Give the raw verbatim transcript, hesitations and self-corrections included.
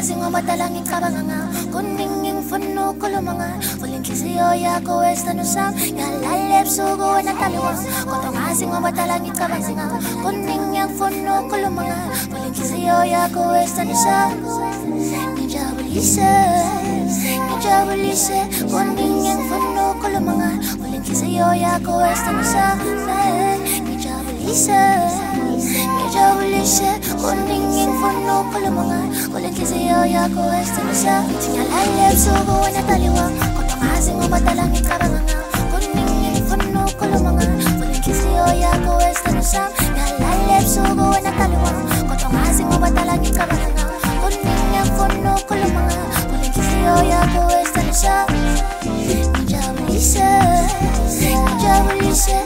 ngazi ngoba dala ngicabanga kuningi ngifuna ukukhuluma vula inhliziyo yakho wesithando sami ngalala ebusuku wena dali wami kodwa ngazi ngoba dala ngicabanga kuningi ngifuna ukukhuluma vula inhliziyo yakho wesithando sami ngijabulise ngijabulise kuningi ngifuna ukukhuluma vula inhliziyo yakho wesithando sami ngijabulise ngijabulise kuningi ngifuna ukukhuluma vula inhliziyo yakho wesithando sami ngalala ebusuku wena dali wami kodwa ngazi ngoba dala ngicabanga kuningi ngifuna ukukhuluma vula inhliziyo yakho wesithando sami ngalala ebusuku wena dali wami kodwa ngazi ngoba dala ngicabanga kuningi ngifuna ukukhuluma vula inhliziyo yakho wesithando sami ngijabulise ngijabulise